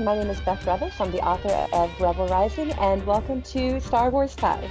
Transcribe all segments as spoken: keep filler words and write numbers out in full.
my name is Beth Revish. I'm the author of Rebel Rising, and welcome to Star Wars Ties.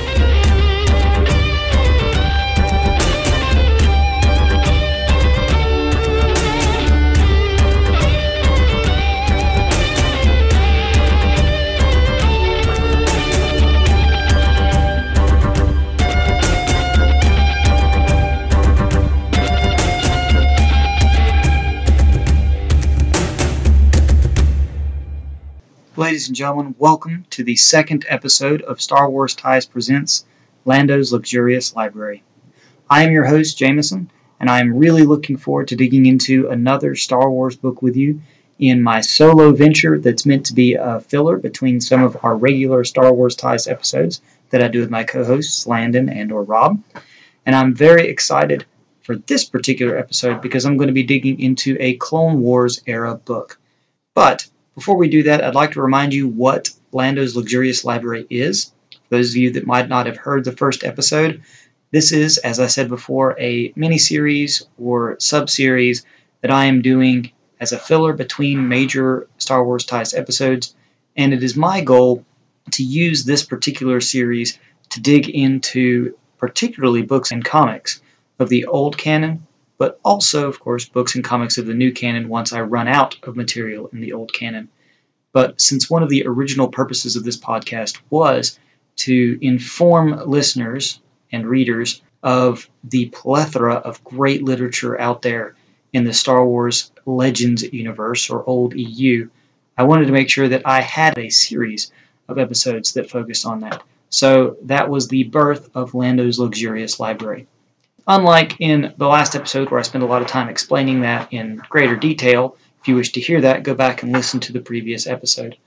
Ladies and gentlemen, welcome to the second episode of Star Wars Ties Presents Lando's Luxurious Library. I am your host, Jameson, and I am really looking forward to digging into another Star Wars book with you in my solo venture that's meant to be a filler between some of our regular Star Wars Ties episodes that I do with my co-hosts, Landon and or Rob. And I'm very excited for this particular episode because I'm going to be digging into a Clone Wars era book. But before we do that, I'd like to remind you what Lando's Luxurious Library is. For those of you that might not have heard the first episode, this is, as I said before, a mini-series or sub-series that I am doing as a filler between major Star Wars Ties episodes, and it is my goal to use this particular series to dig into particularly books and comics of the old canon, but also, of course, books and comics of the new canon once I run out of material in the old canon. But since one of the original purposes of this podcast was to inform listeners and readers of the plethora of great literature out there in the Star Wars Legends universe, or old E U, I wanted to make sure that I had a series of episodes that focused on that. So that was the birth of Lando's Luxurious Library. Unlike in the last episode where I spent a lot of time explaining that in greater detail, if you wish to hear that, go back and listen to the previous episode.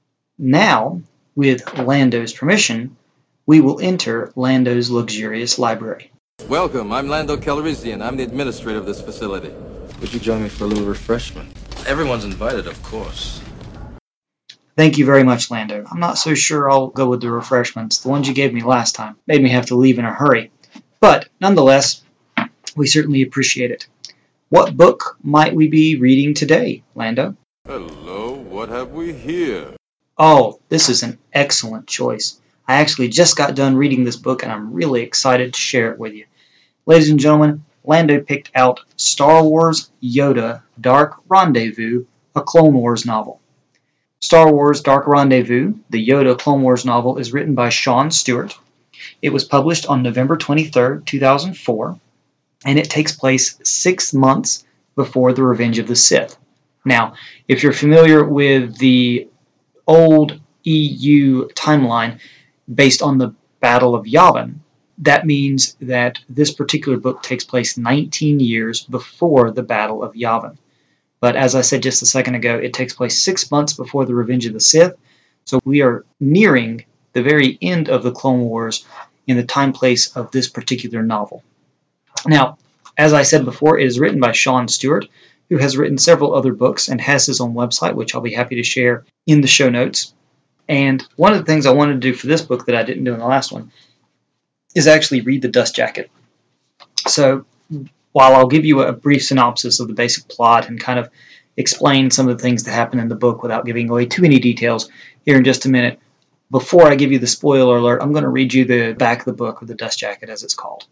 Now, with Lando's permission, we will enter Lando's Luxurious Library. Welcome, I'm Lando Calrissian. I'm the administrator of this facility. Would you join me for a little refreshment? Everyone's invited, of course. Thank you very much, Lando. I'm not so sure I'll go with the refreshments. The ones you gave me last time made me have to leave in a hurry. But nonetheless, we certainly appreciate it. What book might we be reading today, Lando? Hello, what have we here? Oh, this is an excellent choice. I actually just got done reading this book, and I'm really excited to share it with you. Ladies and gentlemen, Lando picked out Star Wars Yoda Dark Rendezvous, a Clone Wars novel. Star Wars Dark Rendezvous, the Yoda Clone Wars novel, is written by Sean Stewart. It was published on November twenty-third, two thousand four, and it takes place six months before the Revenge of the Sith. Now, if you're familiar with the old E U timeline based on the Battle of Yavin, that means that this particular book takes place nineteen years before the Battle of Yavin. But as I said just a second ago, it takes place six months before the Revenge of the Sith, so we are nearing the very end of the Clone Wars in the time place of this particular novel. Now, as I said before, it is written by Sean Stewart, who has written several other books and has his own website, which I'll be happy to share in the show notes. And one of the things I wanted to do for this book that I didn't do in the last one is actually read the dust jacket. So while I'll give you a brief synopsis of the basic plot and kind of explain some of the things that happen in the book without giving away too many details here in just a minute, before I give you the spoiler alert, I'm going to read you the back of the book, or the dust jacket as it's called.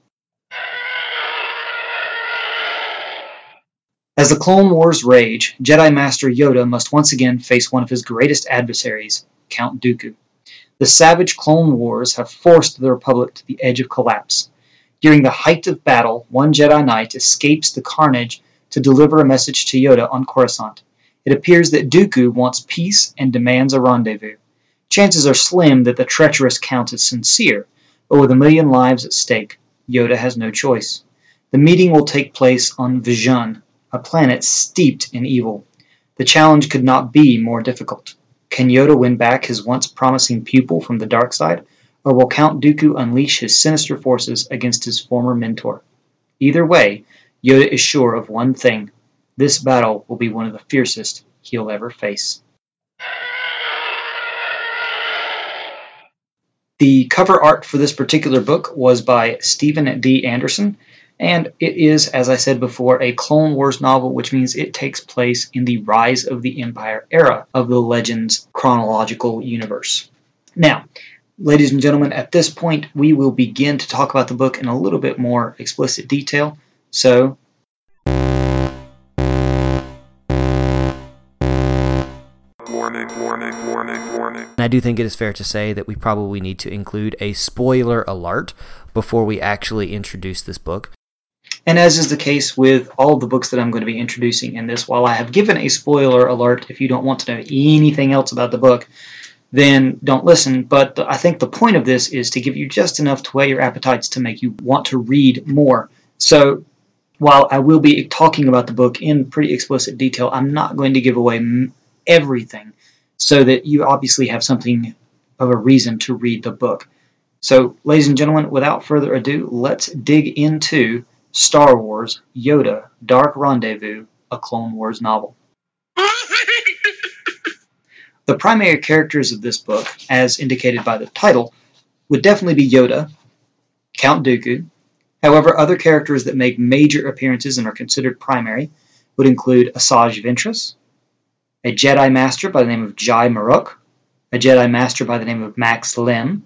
As the Clone Wars rage, Jedi Master Yoda must once again face one of his greatest adversaries, Count Dooku. The savage Clone Wars have forced the Republic to the edge of collapse. During the height of battle, one Jedi Knight escapes the carnage to deliver a message to Yoda on Coruscant. It appears that Dooku wants peace and demands a rendezvous. Chances are slim that the treacherous Count is sincere, but with a million lives at stake, Yoda has no choice. The meeting will take place on Vijun, a planet steeped in evil. The challenge could not be more difficult. Can Yoda win back his once promising pupil from the dark side, or will Count Dooku unleash his sinister forces against his former mentor? Either way, Yoda is sure of one thing. This battle will be one of the fiercest he'll ever face. The cover art for this particular book was by Stephen D. Anderson, And it is, as I said before, a Clone Wars novel, which means it takes place in the Rise of the Empire era of the Legends chronological universe. Now, ladies and gentlemen, at this point, we will begin to talk about the book in a little bit more explicit detail. So, Warning, warning, warning, warning. And I do think it is fair to say that we probably need to include a spoiler alert before we actually introduce this book. And as is the case with all of the books that I'm going to be introducing in this, while I have given a spoiler alert, if you don't want to know anything else about the book, then don't listen. But the, I think the point of this is to give you just enough to whet your appetites to make you want to read more. So while I will be talking about the book in pretty explicit detail, I'm not going to give away everything so that you obviously have something of a reason to read the book. So, ladies and gentlemen, without further ado, let's dig into Star Wars Yoda Dark Rendezvous, a Clone Wars novel. The primary characters of this book, as indicated by the title, would definitely be Yoda, Count Dooku. However, other characters that make major appearances and are considered primary would include Asajj Ventress, a Jedi Master by the name of Jai Maruk, a Jedi Master by the name of Max Lem,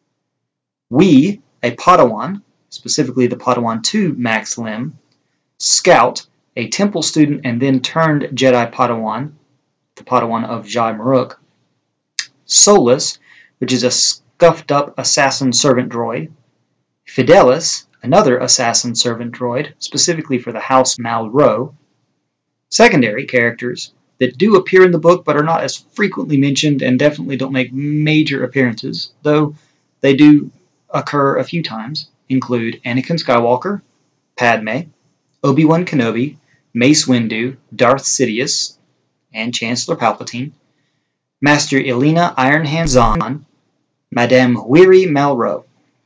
Wee, a Padawan, specifically the Padawan to Max Lem, Scout, a Temple student and then turned Jedi Padawan, the Padawan of Jai Maruk, Solus, which is a scuffed-up assassin servant droid, Fidelis, another assassin servant droid, specifically for the House Malro. Secondary characters that do appear in the book but are not as frequently mentioned and definitely don't make major appearances, though they do occur a few times, include Anakin Skywalker, Padme, Obi-Wan Kenobi, Mace Windu, Darth Sidious, and Chancellor Palpatine, Master Elena Ironhand Zahn, Madame Weary Malro.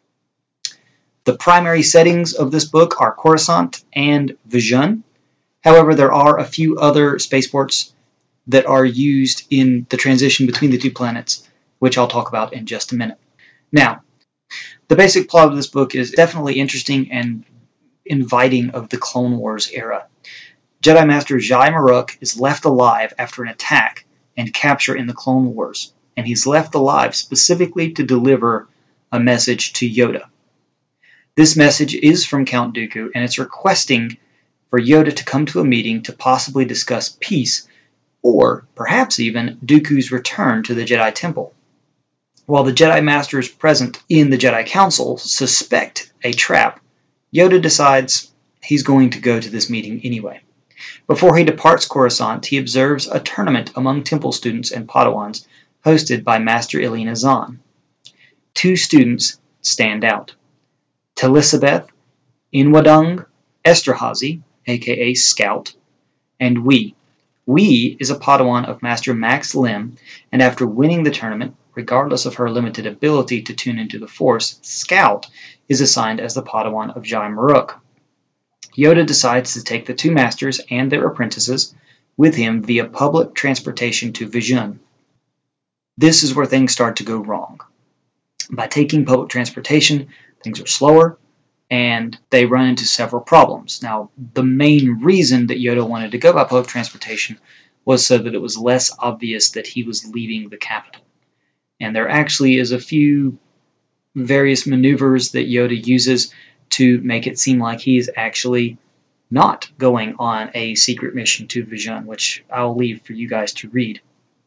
The primary settings of this book are Coruscant and Vijun. However, there are a few other spaceports that are used in the transition between the two planets, which I'll talk about in just a minute. Now, the basic plot of this book is definitely interesting and inviting of the Clone Wars era. Jedi Master Jai Maruk is left alive after an attack and capture in the Clone Wars, and he's left alive specifically to deliver a message to Yoda. This message is from Count Dooku, and it's requesting for Yoda to come to a meeting to possibly discuss peace, or perhaps even Dooku's return to the Jedi Temple. While the Jedi Masters present in the Jedi Council suspect a trap, Yoda decides he's going to go to this meeting anyway. Before he departs Coruscant, he observes a tournament among Temple students and Padawans hosted by Master Elena Zahn. Two students stand out. Telisabeth Inwadung Esterhazy, aka Scout, and Wee. Wee is a Padawan of Master Max Lem, and after winning the tournament, regardless of her limited ability to tune into the Force, Scout is assigned as the Padawan of Jai Maruk. Yoda decides to take the two masters and their apprentices with him via public transportation to Vijun. This is where things start to go wrong. By taking public transportation, things are slower, and they run into several problems. Now, the main reason that Yoda wanted to go by public transportation was so that it was less obvious that he was leaving the capital. And there actually is a few various maneuvers that Yoda uses to make it seem like he is actually not going on a secret mission to Vijun, which I'll leave for you guys to read.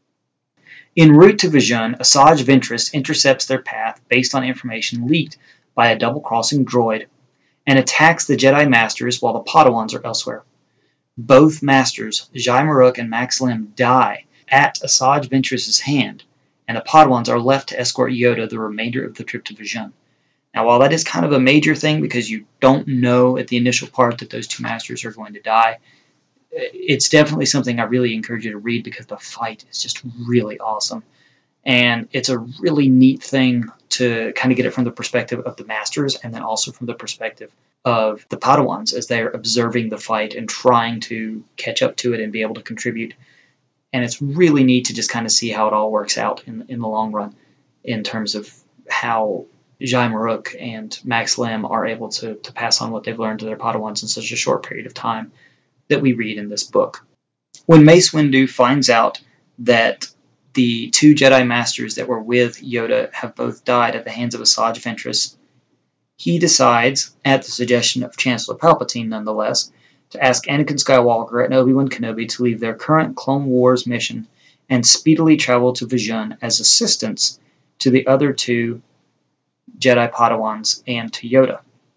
En route to Vijun, Asajj Ventress intercepts their path based on information leaked by a double-crossing droid and attacks the Jedi Masters while the Padawans are elsewhere. Both Masters, Jai Maruk and Max Lem, die at Asajj Ventress's hand, and the Padawans are left to escort Yoda the remainder of the trip to Vijun. Now, while that is kind of a major thing because you don't know at the initial part that those two Masters are going to die, it's definitely something I really encourage you to read because the fight is just really awesome. And it's a really neat thing to kind of get it from the perspective of the Masters and then also from the perspective of the Padawans as they're observing the fight and trying to catch up to it and be able to contribute. And it's really neat to just kind of see how it all works out in, in the long run in terms of how Jai Maruk and Max Lem are able to, to pass on what they've learned to their Padawans in such a short period of time that we read in this book. When Mace Windu finds out that the two Jedi Masters that were with Yoda have both died at the hands of Asajj Ventress, he decides, at the suggestion of Chancellor Palpatine nonetheless, to ask Anakin Skywalker and Obi-Wan Kenobi to leave their current Clone Wars mission and speedily travel to Vajun as assistance to the other two Jedi Padawans and to Yoda.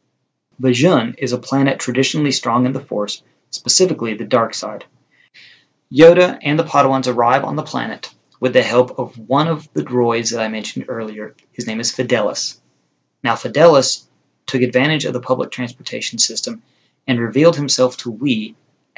Vajun is a planet traditionally strong in the Force, specifically the dark side. Yoda and the Padawans arrive on the planet with the help of one of the droids that I mentioned earlier. His name is Fidelis. Now, Fidelis took advantage of the public transportation system and revealed himself to Wee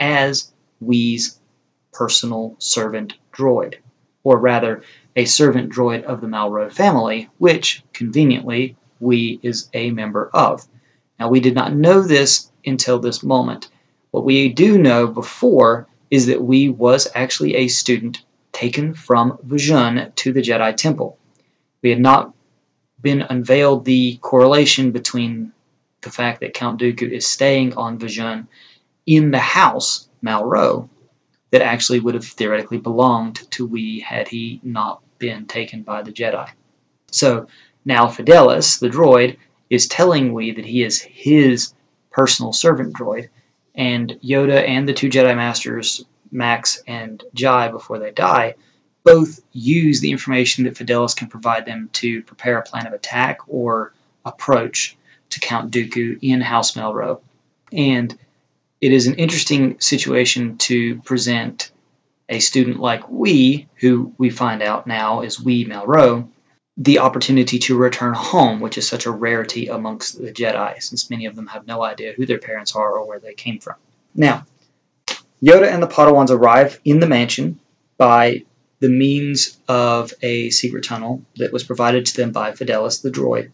as Wee's personal servant droid, or rather, a servant droid of the Malraux family, which, conveniently, Wee is a member of. Now, we did not know this until this moment. What we do know before is that Wee was actually a student taken from Vajun to the Jedi Temple. We had not been unveiled the correlation between the fact that Count Dooku is staying on Vajun in the house, Malraux, that actually would have theoretically belonged to Wee had he not been taken by the Jedi. So now Fidelis, the droid, is telling Wee that he is his personal servant droid, and Yoda and the two Jedi Masters, Max and Jai, before they die, both use the information that Fidelis can provide them to prepare a plan of attack or approach to Count Dooku in House Malraux. And it is an interesting situation to present a student like Wee, who we find out now is Wee Malraux, the opportunity to return home, which is such a rarity amongst the Jedi, since many of them have no idea who their parents are or where they came from. Now, Yoda and the Padawans arrive in the mansion by the means of a secret tunnel that was provided to them by Fidelis, the droid.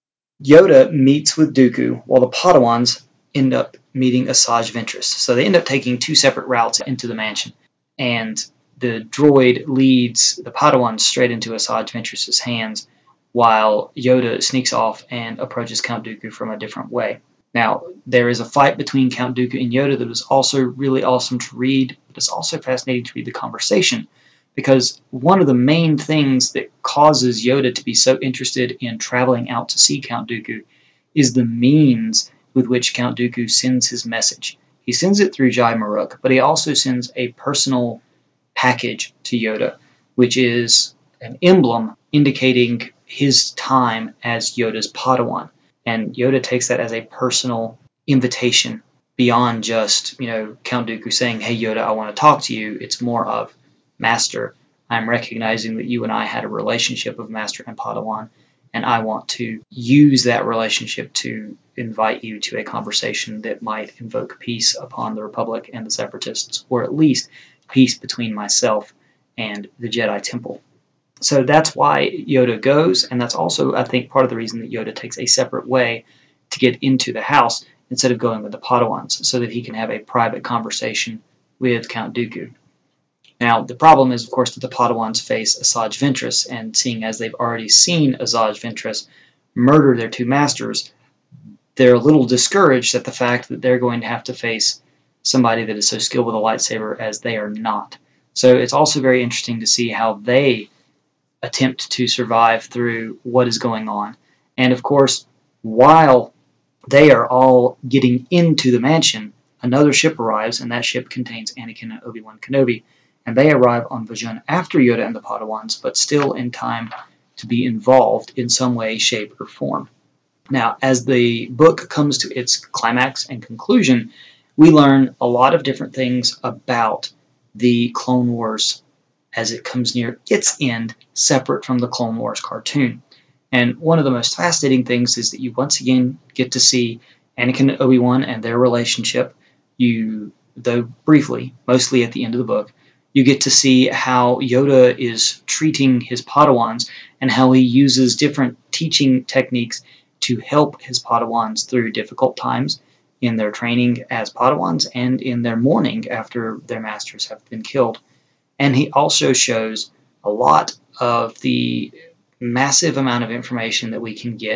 Yoda meets with Dooku, while the Padawans end up meeting Asajj Ventress. So they end up taking two separate routes into the mansion, and the droid leads the Padawans straight into Asajj Ventress's hands, while Yoda sneaks off and approaches Count Dooku from a different way. Now, there is a fight between Count Dooku and Yoda that is also really awesome to read, but it's also fascinating to read the conversation, because one of the main things that causes Yoda to be so interested in traveling out to see Count Dooku is the means with which Count Dooku sends his message. He sends it through Jai Maruk, but he also sends a personal package to Yoda, which is an emblem indicating his time as Yoda's Padawan. And Yoda takes that as a personal invitation beyond just, you know, Count Dooku saying, "Hey Yoda, I want to talk to you." It's more of, "Master, I'm recognizing that you and I had a relationship of Master and Padawan, and I want to use that relationship to invite you to a conversation that might invoke peace upon the Republic and the Separatists, or at least peace between myself and the Jedi Temple." So that's why Yoda goes, and that's also, I think, part of the reason that Yoda takes a separate way to get into the house instead of going with the Padawans, so that he can have a private conversation with Count Dooku. Now, the problem is, of course, that the Padawans face Asajj Ventress, and seeing as they've already seen Asajj Ventress murder their two masters, they're a little discouraged at the fact that they're going to have to face somebody that is so skilled with a lightsaber as they are not. So it's also very interesting to see how they attempt to survive through what is going on. And of course, while they are all getting into the mansion, another ship arrives, and that ship contains Anakin and Obi-Wan Kenobi, and they arrive on Vajun after Yoda and the Padawans, but still in time to be involved in some way, shape, or form. Now, as the book comes to its climax and conclusion, we learn a lot of different things about the Clone Wars as it comes near its end, separate from the Clone Wars cartoon. And one of the most fascinating things is that you once again get to see Anakin and Obi-Wan and their relationship. You, though briefly, mostly at the end of the book, you get to see how Yoda is treating his Padawans and how he uses different teaching techniques to help his Padawans through difficult times in their training as Padawans and in their mourning after their masters have been killed. And he also shows a lot of the massive amount of information that we can get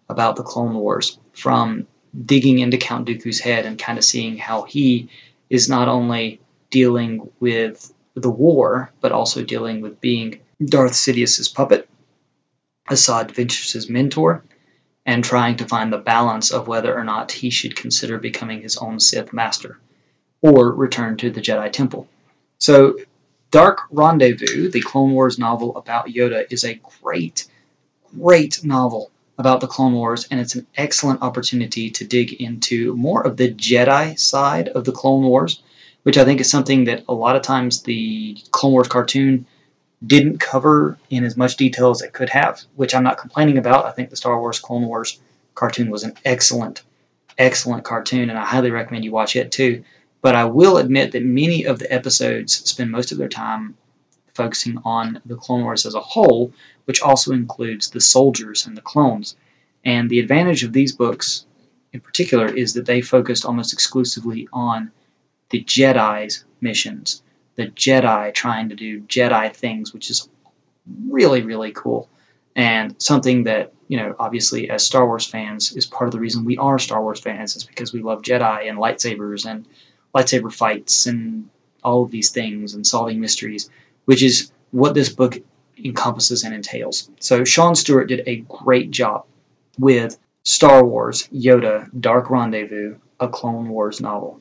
about the Clone Wars, from digging into Count Dooku's head and kind of seeing how he is not only dealing with the war, but also dealing with being Darth Sidious's puppet, Asajj Ventress's mentor, and trying to find the balance of whether or not he should consider becoming his own Sith master or return to the Jedi Temple. So Dark Rendezvous, the Clone Wars novel about Yoda, is a great, great novel about the Clone Wars, and it's an excellent opportunity to dig into more of the Jedi side of the Clone Wars, which I think is something that a lot of times the Clone Wars cartoon didn't cover in as much detail as it could have, which I'm not complaining about. I think the Star Wars Clone Wars cartoon was an excellent, excellent cartoon, and I highly recommend you watch it too. But I will admit that many of the episodes spend most of their time focusing on the Clone Wars as a whole, which also includes the soldiers and the clones. And the advantage of these books in particular is that they focused almost exclusively on the Jedi's missions, the Jedi trying to do Jedi things, which is really, really cool. And something that, you know, obviously as Star Wars fans is part of the reason we are Star Wars fans, is because we love Jedi and lightsabers and lightsaber fights and all of these things and solving mysteries, which is what this book encompasses and entails. So Sean Stewart did a great job with Star Wars Yoda Dark Rendezvous, a Clone Wars novel.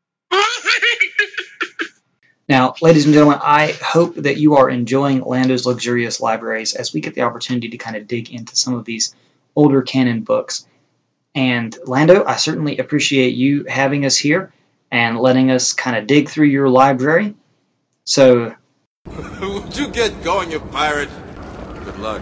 Now, ladies and gentlemen, I hope that you are enjoying Lando's Luxurious Libraries as we get the opportunity to kind of dig into some of these older canon books. And Lando, I certainly appreciate you having us here and letting us kind of dig through your library. So, Would you get going, you pirate? Good luck.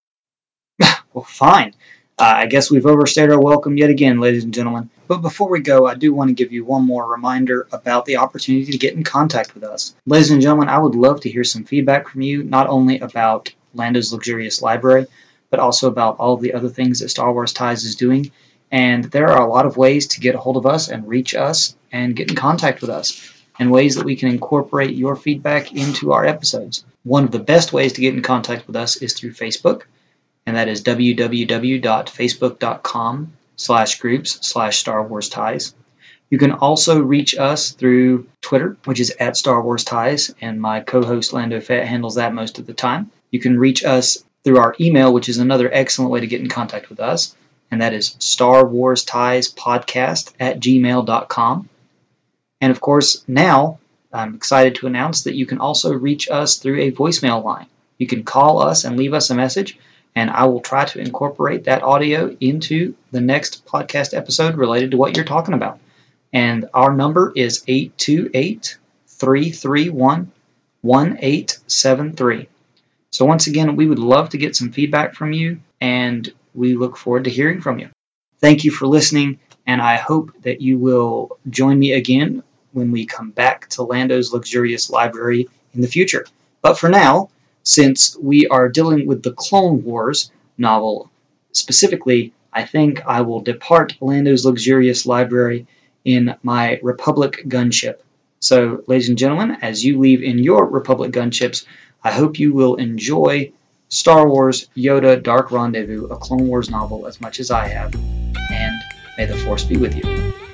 well, fine. Uh, I guess we've overstayed our welcome yet again, ladies and gentlemen. But before we go, I do want to give you one more reminder about the opportunity to get in contact with us. Ladies and gentlemen, I would love to hear some feedback from you, not only about Lando's Luxurious Library, but also about all of the other things that Star Wars Ties is doing. And there are a lot of ways to get a hold of us and reach us and get in contact with us, and ways that we can incorporate your feedback into our episodes. One of the best ways to get in contact with us is through Facebook, and that is www.facebook.com slash groups slash Star Wars Ties. You can also reach us through Twitter, which is at Star Wars Ties, and my co-host Lando Fett handles that most of the time. You can reach us through our email, which is another excellent way to get in contact with us, and that is Star Wars Ties Podcast at gmail dot com. And of course, now I'm excited to announce that you can also reach us through a voicemail line. You can call us and leave us a message, and I will try to incorporate that audio into the next podcast episode related to what you're talking about. And our number is eight two eight, three three one, one eight seven three. So once again, we would love to get some feedback from you, and we look forward to hearing from you. Thank you for listening, and I hope that you will join me again when we come back to Lando's Luxurious Library in the future. But for now, since we are dealing with the Clone Wars novel specifically, I think I will depart Lando's Luxurious Library in my Republic gunship. So, ladies and gentlemen, as you leave in your Republic gunships, I hope you will enjoy Star Wars Yoda Dark Rendezvous, a Clone Wars novel, as much as I have, and may the Force be with you.